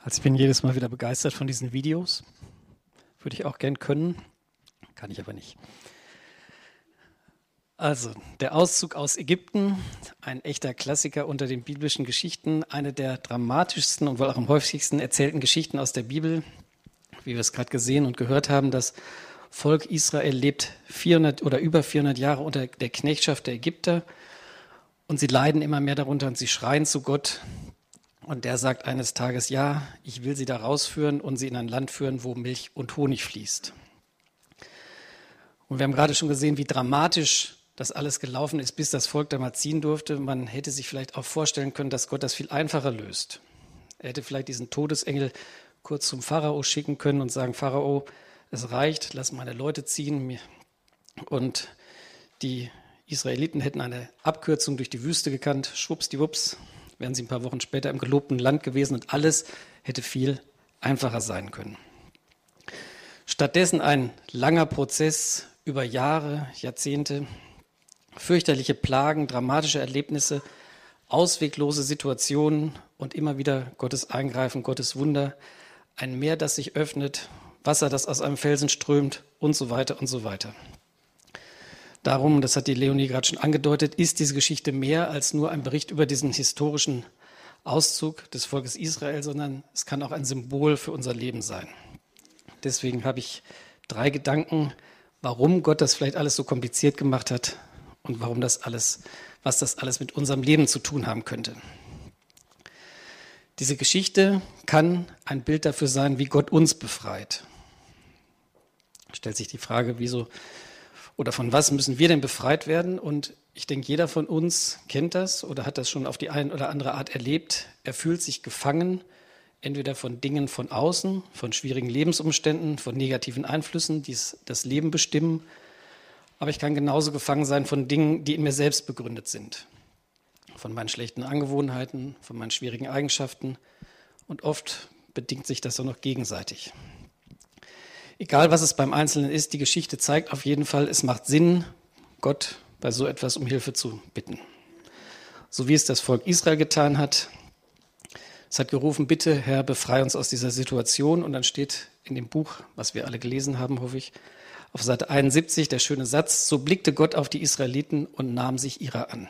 Also ich bin jedes Mal wieder begeistert von diesen Videos. Würde ich auch gern können, kann ich aber nicht. Also, der Auszug aus Ägypten, ein echter Klassiker unter den biblischen Geschichten, eine der dramatischsten und wohl auch am häufigsten erzählten Geschichten aus der Bibel. Wie wir es gerade gesehen und gehört haben, das Volk Israel lebt 400 oder über 400 Jahre unter der Knechtschaft der Ägypter und sie leiden immer mehr darunter und sie schreien zu Gott. Und der sagt eines Tages, ja, ich will sie da rausführen und sie in ein Land führen, wo Milch und Honig fließt. Und wir haben gerade schon gesehen, wie dramatisch das alles gelaufen ist, bis das Volk da mal ziehen durfte. Man hätte sich vielleicht auch vorstellen können, dass Gott das viel einfacher löst. Er hätte vielleicht diesen Todesengel kurz zum Pharao schicken können und sagen, Pharao, es reicht, lass meine Leute ziehen. Und die Israeliten hätten eine Abkürzung durch die Wüste gekannt, schwuppsdiwupps, wären sie ein paar Wochen später im gelobten Land gewesen und alles hätte viel einfacher sein können. Stattdessen ein langer Prozess über Jahre, Jahrzehnte, fürchterliche Plagen, dramatische Erlebnisse, ausweglose Situationen und immer wieder Gottes Eingreifen, Gottes Wunder, ein Meer, das sich öffnet, Wasser, das aus einem Felsen strömt und so weiter und so weiter. Darum, das hat die Leonie gerade schon angedeutet, ist diese Geschichte mehr als nur ein Bericht über diesen historischen Auszug des Volkes Israel, sondern es kann auch ein Symbol für unser Leben sein. Deswegen habe ich 3 Gedanken, warum Gott das vielleicht alles so kompliziert gemacht hat und warum das alles, was das alles mit unserem Leben zu tun haben könnte. Diese Geschichte kann ein Bild dafür sein, wie Gott uns befreit. Stellt sich die Frage, wieso oder von was müssen wir denn befreit werden? Und ich denke, jeder von uns kennt das oder hat das schon auf die eine oder andere Art erlebt. Er fühlt sich gefangen, entweder von Dingen von außen, von schwierigen Lebensumständen, von negativen Einflüssen, die das Leben bestimmen. Aber ich kann genauso gefangen sein von Dingen, die in mir selbst begründet sind. Von meinen schlechten Angewohnheiten, von meinen schwierigen Eigenschaften. Und oft bedingt sich das auch noch gegenseitig. Egal, was es beim Einzelnen ist, die Geschichte zeigt auf jeden Fall, es macht Sinn, Gott bei so etwas um Hilfe zu bitten. So wie es das Volk Israel getan hat. Es hat gerufen, bitte Herr, befreie uns aus dieser Situation. Und dann steht in dem Buch, was wir alle gelesen haben, hoffe ich, auf Seite 71 der schöne Satz, so blickte Gott auf die Israeliten und nahm sich ihrer an.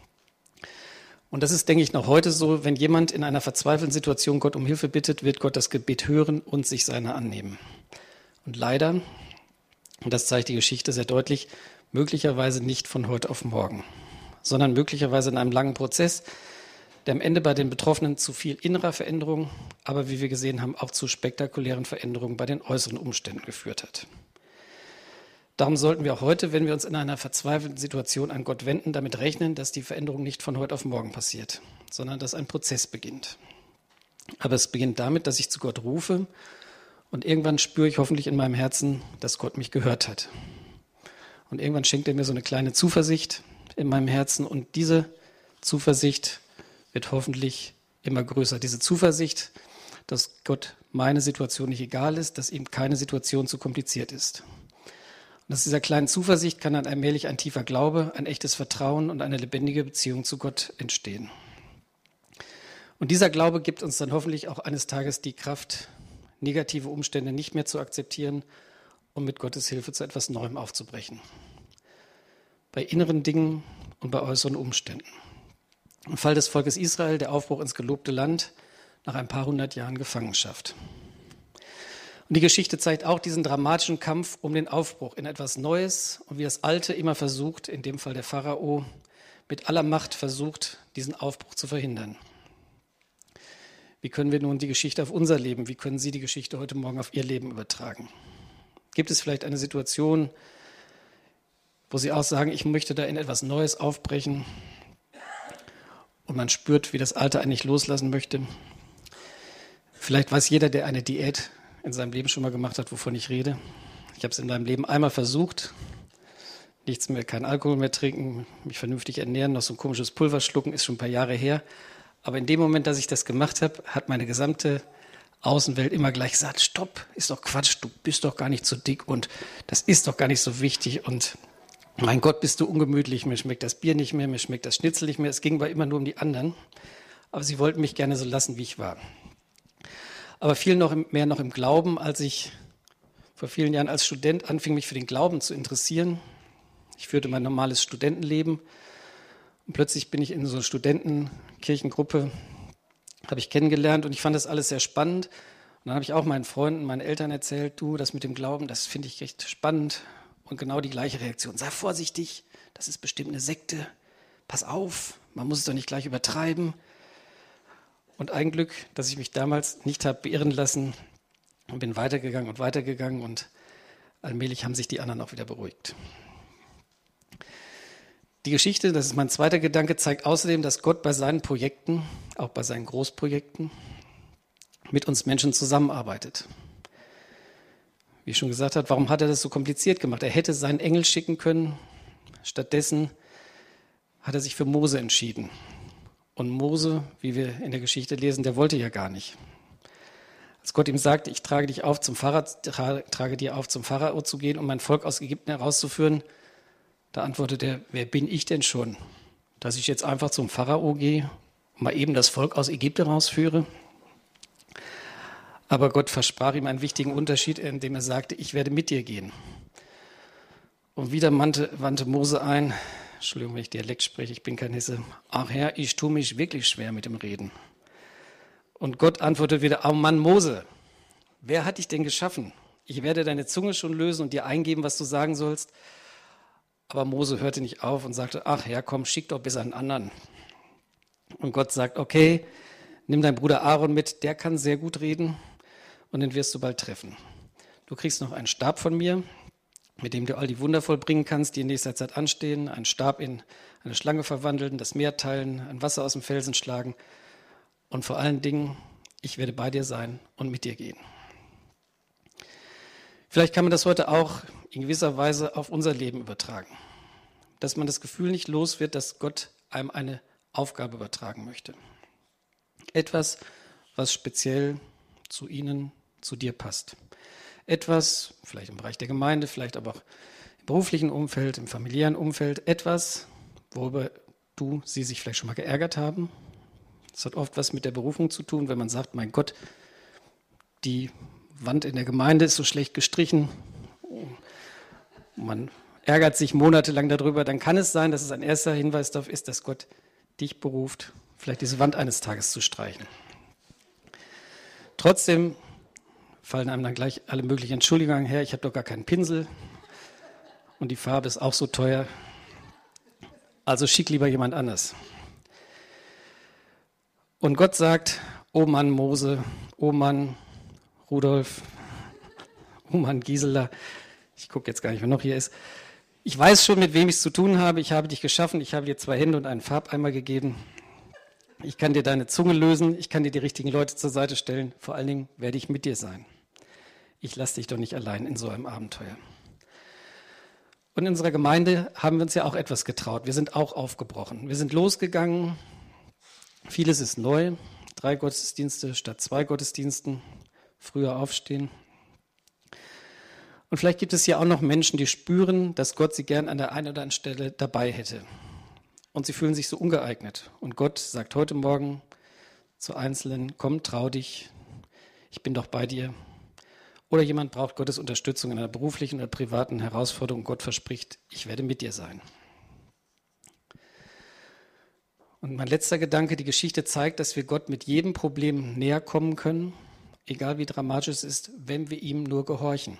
Und das ist, denke ich, noch heute so, wenn jemand in einer verzweifelten Situation Gott um Hilfe bittet, wird Gott das Gebet hören und sich seiner annehmen. Und leider, und das zeigt die Geschichte sehr deutlich, möglicherweise nicht von heute auf morgen, sondern möglicherweise in einem langen Prozess, der am Ende bei den Betroffenen zu viel innerer Veränderung, aber wie wir gesehen haben, auch zu spektakulären Veränderungen bei den äußeren Umständen geführt hat. Darum sollten wir auch heute, wenn wir uns in einer verzweifelten Situation an Gott wenden, damit rechnen, dass die Veränderung nicht von heute auf morgen passiert, sondern dass ein Prozess beginnt. Aber es beginnt damit, dass ich zu Gott rufe und irgendwann spüre ich hoffentlich in meinem Herzen, dass Gott mich gehört hat. Und irgendwann schenkt er mir so eine kleine Zuversicht in meinem Herzen und diese Zuversicht wird hoffentlich immer größer. Diese Zuversicht, dass Gott meine Situation nicht egal ist, dass ihm keine Situation zu kompliziert ist. Und aus dieser kleinen Zuversicht kann dann allmählich ein tiefer Glaube, ein echtes Vertrauen und eine lebendige Beziehung zu Gott entstehen. Und dieser Glaube gibt uns dann hoffentlich auch eines Tages die Kraft, negative Umstände nicht mehr zu akzeptieren und mit Gottes Hilfe zu etwas Neuem aufzubrechen. Bei inneren Dingen und bei äußeren Umständen. Im Fall des Volkes Israel der Aufbruch ins gelobte Land nach ein paar hundert Jahren Gefangenschaft. Und die Geschichte zeigt auch diesen dramatischen Kampf um den Aufbruch in etwas Neues und wie das Alte immer versucht, in dem Fall der Pharao, mit aller Macht versucht, diesen Aufbruch zu verhindern. Wie können wir nun die Geschichte auf unser Leben, wie können Sie die Geschichte heute Morgen auf Ihr Leben übertragen? Gibt es vielleicht eine Situation, wo Sie auch sagen, ich möchte da in etwas Neues aufbrechen und man spürt, wie das Alte eigentlich loslassen möchte? Vielleicht weiß jeder, der eine Diät in seinem Leben schon mal gemacht hat, wovon ich rede. Ich habe es in meinem Leben einmal versucht, nichts mehr, keinen Alkohol mehr trinken, mich vernünftig ernähren, noch so ein komisches Pulver schlucken, ist schon ein paar Jahre her. Aber in dem Moment, dass ich das gemacht habe, hat meine gesamte Außenwelt immer gleich gesagt, stopp, ist doch Quatsch, du bist doch gar nicht so dick und das ist doch gar nicht so wichtig und mein Gott, bist du ungemütlich, mir schmeckt das Bier nicht mehr, mir schmeckt das Schnitzel nicht mehr. Es ging aber immer nur um die anderen, aber sie wollten mich gerne so lassen, wie ich war. aber viel mehr noch im Glauben, als ich vor vielen Jahren als Student anfing, mich für den Glauben zu interessieren. Ich führte mein normales Studentenleben und plötzlich bin ich in so einer Studentenkirchengruppe, habe ich kennengelernt und ich fand das alles sehr spannend. Und dann habe ich auch meinen Freunden, meinen Eltern erzählt, du, das mit dem Glauben, das finde ich echt spannend. Und genau die gleiche Reaktion. Sei vorsichtig, das ist bestimmt eine Sekte. Pass auf, man muss es doch nicht gleich übertreiben. Und ein Glück, dass ich mich damals nicht habe beirren lassen und bin weitergegangen und allmählich haben sich die anderen auch wieder beruhigt. Die Geschichte, das ist mein zweiter Gedanke, zeigt außerdem, dass Gott bei seinen Projekten, auch bei seinen Großprojekten, mit uns Menschen zusammenarbeitet. Wie ich schon gesagt habe, warum hat er das so kompliziert gemacht? Er hätte seinen Engel schicken können, stattdessen hat er sich für Mose entschieden. Und Mose, wie wir in der Geschichte lesen, der wollte ja gar nicht. Als Gott ihm sagte, ich trage dir auf, zum Pharao zu gehen, um mein Volk aus Ägypten herauszuführen, da antwortet er, wer bin ich denn schon, dass ich jetzt einfach zum Pharao gehe und mal eben das Volk aus Ägypten herausführe? Aber Gott versprach ihm einen wichtigen Unterschied, indem er sagte, ich werde mit dir gehen. Und wieder wandte Mose ein, Entschuldigung, wenn ich Dialekt spreche, ich bin kein Hesse, ach Herr, ich tue mich wirklich schwer mit dem Reden. Und Gott antwortet wieder, oh Mann, Mose, wer hat dich denn geschaffen? Ich werde deine Zunge schon lösen und dir eingeben, was du sagen sollst. Aber Mose hörte nicht auf und sagte, ach Herr, komm, schick doch bis einen anderen. Und Gott sagt, okay, nimm deinen Bruder Aaron mit, der kann sehr gut reden und den wirst du bald treffen. Du kriegst noch einen Stab von mir, mit dem du all die Wunder vollbringen kannst, die in nächster Zeit anstehen, einen Stab in eine Schlange verwandeln, das Meer teilen, ein Wasser aus dem Felsen schlagen und vor allen Dingen, ich werde bei dir sein und mit dir gehen. Vielleicht kann man das heute auch in gewisser Weise auf unser Leben übertragen, dass man das Gefühl nicht los wird, dass Gott einem eine Aufgabe übertragen möchte. Etwas, was speziell zu Ihnen, zu dir passt. Etwas, vielleicht im Bereich der Gemeinde, vielleicht aber auch im beruflichen Umfeld, im familiären Umfeld, etwas, worüber Sie sich vielleicht schon mal geärgert haben. Das hat oft was mit der Berufung zu tun, wenn man sagt, mein Gott, die Wand in der Gemeinde ist so schlecht gestrichen. Man ärgert sich monatelang darüber, dann kann es sein, dass es ein erster Hinweis darauf ist, dass Gott dich beruft, vielleicht diese Wand eines Tages zu streichen. Trotzdem fallen einem dann gleich alle möglichen Entschuldigungen her, ich habe doch gar keinen Pinsel und die Farbe ist auch so teuer, also schick lieber jemand anders. Und Gott sagt, oh Mann Mose, oh Mann Rudolf, oh Mann Gisela, ich gucke jetzt gar nicht, wer noch hier ist, ich weiß schon, mit wem ich es zu tun habe, ich habe dich geschaffen, ich habe dir 2 Hände und einen Farbeimer gegeben. Ich kann dir deine Zunge lösen, ich kann dir die richtigen Leute zur Seite stellen, vor allen Dingen werde ich mit dir sein. Ich lasse dich doch nicht allein in so einem Abenteuer. Und in unserer Gemeinde haben wir uns ja auch etwas getraut. Wir sind auch aufgebrochen. Wir sind losgegangen, vieles ist neu, 3 Gottesdienste statt 2 Gottesdiensten, früher aufstehen. Und vielleicht gibt es ja auch noch Menschen, die spüren, dass Gott sie gern an der einen oder anderen Stelle dabei hätte. Und sie fühlen sich so ungeeignet. Und Gott sagt heute Morgen zu Einzelnen, komm, trau dich, ich bin doch bei dir. Oder jemand braucht Gottes Unterstützung in einer beruflichen oder privaten Herausforderung und Gott verspricht, ich werde mit dir sein. Und mein letzter Gedanke, die Geschichte zeigt, dass wir Gott mit jedem Problem näher kommen können, egal wie dramatisch es ist, wenn wir ihm nur gehorchen.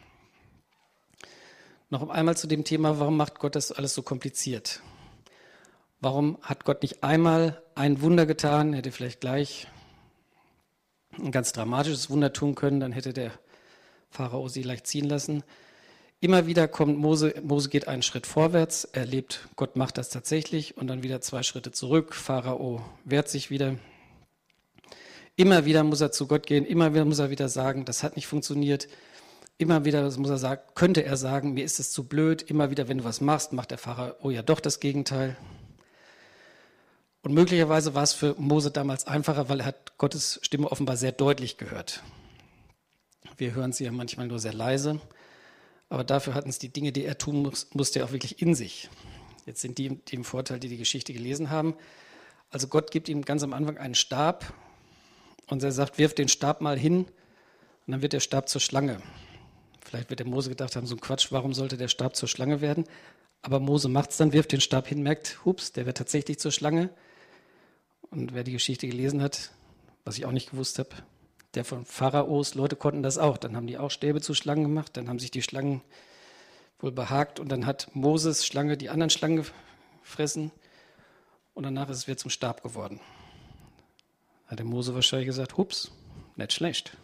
Noch einmal zu dem Thema, warum macht Gott das alles so kompliziert? Warum hat Gott nicht einmal ein Wunder getan, hätte vielleicht gleich ein ganz dramatisches Wunder tun können, dann hätte der Pharao sie leicht ziehen lassen. Immer wieder kommt Mose geht einen Schritt vorwärts, er erlebt, Gott macht das tatsächlich und dann wieder 2 Schritte zurück, Pharao wehrt sich wieder. Immer wieder muss er zu Gott gehen, immer wieder muss er wieder sagen, das hat nicht funktioniert. Immer wieder könnte er sagen, mir ist es zu blöd. Immer wieder, wenn du was machst, macht der Pharao ja doch das Gegenteil. Und möglicherweise war es für Mose damals einfacher, weil er hat Gottes Stimme offenbar sehr deutlich gehört. Wir hören sie ja manchmal nur sehr leise, aber dafür hatten es die Dinge, die er tun musste, ja auch wirklich in sich. Jetzt sind die im Vorteil, die die Geschichte gelesen haben. Also Gott gibt ihm ganz am Anfang einen Stab und er sagt, wirf den Stab mal hin und dann wird der Stab zur Schlange. Vielleicht wird der Mose gedacht haben, so ein Quatsch, warum sollte der Stab zur Schlange werden? Aber Mose macht es dann, wirft den Stab hin, merkt, hups, der wird tatsächlich zur Schlange. Und wer die Geschichte gelesen hat, was ich auch nicht gewusst habe, der von Pharaos, Leute konnten das auch. Dann haben die auch Stäbe zu Schlangen gemacht, dann haben sich die Schlangen wohl behagt und dann hat Moses Schlange die anderen Schlangen gefressen und danach ist es wieder zum Stab geworden. Hat der Mose wahrscheinlich gesagt, hups, nicht schlecht.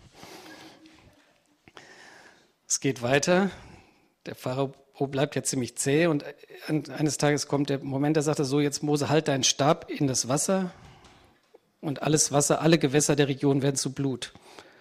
Es geht weiter. Der Pharao bleibt ja ziemlich zäh und eines Tages kommt der Moment, da sagt er so, jetzt Mose, halt deinen Stab in das Wasser und alles Wasser, alle Gewässer der Region werden zu Blut.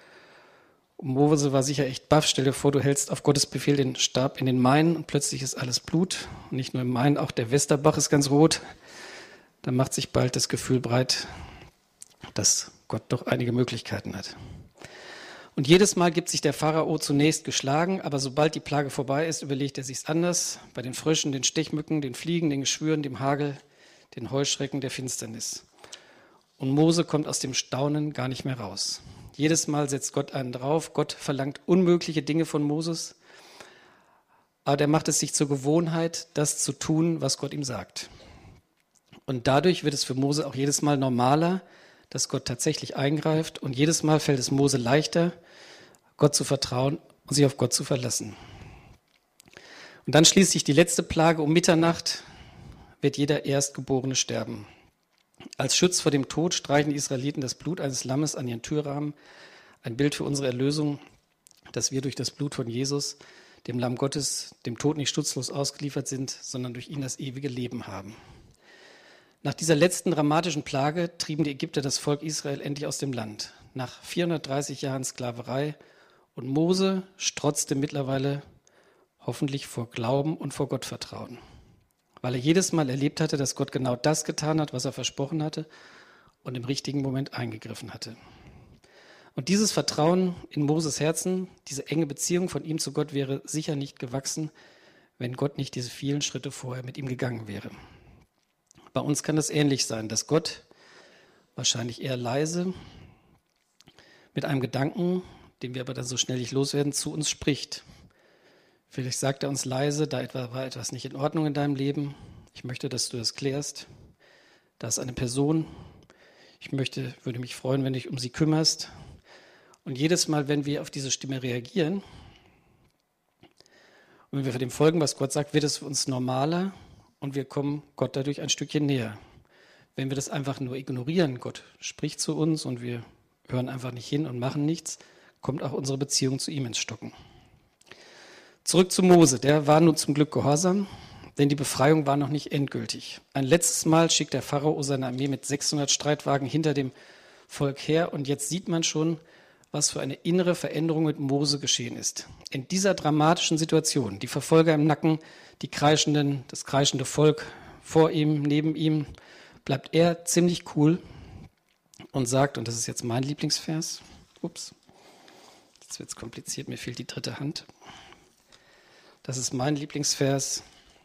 Und Mose war sicher echt baff. Stell dir vor, du hältst auf Gottes Befehl den Stab in den Main und plötzlich ist alles Blut. Und nicht nur im Main, auch der Westerbach ist ganz rot. Da macht sich bald das Gefühl breit, dass Gott doch einige Möglichkeiten hat. Und jedes Mal gibt sich der Pharao zunächst geschlagen, aber sobald die Plage vorbei ist, überlegt er sich's anders. Bei den Fröschen, den Stechmücken, den Fliegen, den Geschwüren, dem Hagel, den Heuschrecken, der Finsternis. Und Mose kommt aus dem Staunen gar nicht mehr raus. Jedes Mal setzt Gott einen drauf. Gott verlangt unmögliche Dinge von Moses, aber der macht es sich zur Gewohnheit, das zu tun, was Gott ihm sagt. Und dadurch wird es für Mose auch jedes Mal normaler, dass Gott tatsächlich eingreift und jedes Mal fällt es Mose leichter, Gott zu vertrauen und sich auf Gott zu verlassen. Und dann schließlich die letzte Plage, um Mitternacht wird jeder Erstgeborene sterben. Als Schutz vor dem Tod streichen die Israeliten das Blut eines Lammes an ihren Türrahmen, ein Bild für unsere Erlösung, dass wir durch das Blut von Jesus, dem Lamm Gottes, dem Tod nicht schutzlos ausgeliefert sind, sondern durch ihn das ewige Leben haben. Nach dieser letzten dramatischen Plage trieben die Ägypter das Volk Israel endlich aus dem Land. Nach 430 Jahren Sklaverei und Mose strotzte mittlerweile hoffentlich vor Glauben und vor Gottvertrauen, weil er jedes Mal erlebt hatte, dass Gott genau das getan hat, was er versprochen hatte und im richtigen Moment eingegriffen hatte. Und dieses Vertrauen in Moses Herzen, diese enge Beziehung von ihm zu Gott wäre sicher nicht gewachsen, wenn Gott nicht diese vielen Schritte vorher mit ihm gegangen wäre. Bei uns kann das ähnlich sein, dass Gott wahrscheinlich eher leise mit einem Gedanken, den wir aber dann so schnell nicht loswerden, zu uns spricht. Vielleicht sagt er uns leise, da war etwas nicht in Ordnung in deinem Leben. Ich möchte, dass du das klärst. Da ist eine Person. Würde mich freuen, wenn du dich um sie kümmerst. Und jedes Mal, wenn wir auf diese Stimme reagieren und wenn wir dem folgen, was Gott sagt, wird es für uns normaler und wir kommen Gott dadurch ein Stückchen näher. Wenn wir das einfach nur ignorieren, Gott spricht zu uns und wir hören einfach nicht hin und machen nichts, kommt auch unsere Beziehung zu ihm ins Stocken. Zurück zu Mose, der war nun zum Glück gehorsam, denn die Befreiung war noch nicht endgültig. Ein letztes Mal schickt der Pharao seine Armee mit 600 Streitwagen hinter dem Volk her und jetzt sieht man schon, was für eine innere Veränderung mit Mose geschehen ist. In dieser dramatischen Situation, die Verfolger im Nacken, das kreischende Volk vor ihm, neben ihm, bleibt er ziemlich cool und sagt, und das ist jetzt mein Lieblingsvers, jetzt wird es kompliziert, mir fehlt die dritte Hand. Das ist mein Lieblingsvers.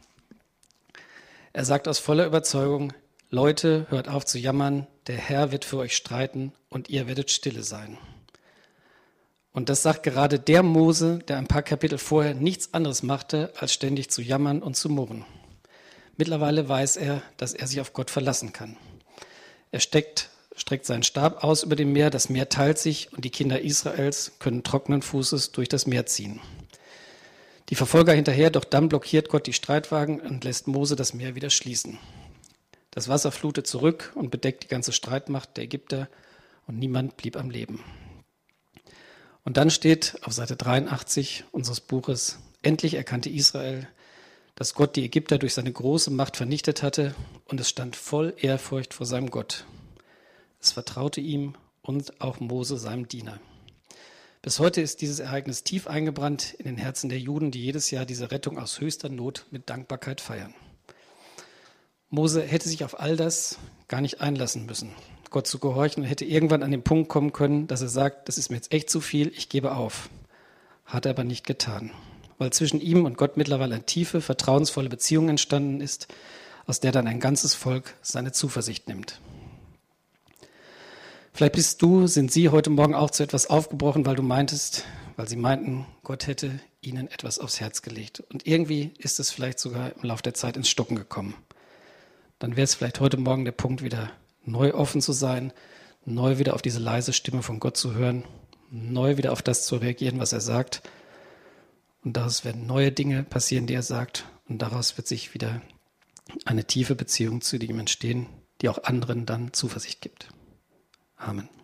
Er sagt aus voller Überzeugung, Leute, hört auf zu jammern, der Herr wird für euch streiten und ihr werdet stille sein. Und das sagt gerade der Mose, der ein paar Kapitel vorher nichts anderes machte, als ständig zu jammern und zu murren. Mittlerweile weiß er, dass er sich auf Gott verlassen kann. Er streckt seinen Stab aus über dem Meer, das Meer teilt sich und die Kinder Israels können trockenen Fußes durch das Meer ziehen. Die Verfolger hinterher, doch dann blockiert Gott die Streitwagen und lässt Mose das Meer wieder schließen. Das Wasser flutet zurück und bedeckt die ganze Streitmacht der Ägypter und niemand blieb am Leben. Und dann steht auf Seite 83 unseres Buches, endlich erkannte Israel, dass Gott die Ägypter durch seine große Macht vernichtet hatte und es stand voll Ehrfurcht vor seinem Gott. Es vertraute ihm und auch Mose, seinem Diener. Bis heute ist dieses Ereignis tief eingebrannt in den Herzen der Juden, die jedes Jahr diese Rettung aus höchster Not mit Dankbarkeit feiern. Mose hätte sich auf all das gar nicht einlassen müssen, Gott zu gehorchen und hätte irgendwann an den Punkt kommen können, dass er sagt, das ist mir jetzt echt zu viel, ich gebe auf. Hat er aber nicht getan, weil zwischen ihm und Gott mittlerweile eine tiefe, vertrauensvolle Beziehung entstanden ist, aus der dann ein ganzes Volk seine Zuversicht nimmt. Vielleicht sind Sie heute Morgen auch zu etwas aufgebrochen, weil Sie meinten, Gott hätte Ihnen etwas aufs Herz gelegt. Und irgendwie ist es vielleicht sogar im Laufe der Zeit ins Stocken gekommen. Dann wäre es vielleicht heute Morgen der Punkt, wieder neu offen zu sein, neu wieder auf diese leise Stimme von Gott zu hören, neu wieder auf das zu reagieren, was er sagt. Und daraus werden neue Dinge passieren, die er sagt. Und daraus wird sich wieder eine tiefe Beziehung zu ihm entstehen, die auch anderen dann Zuversicht gibt. Amen.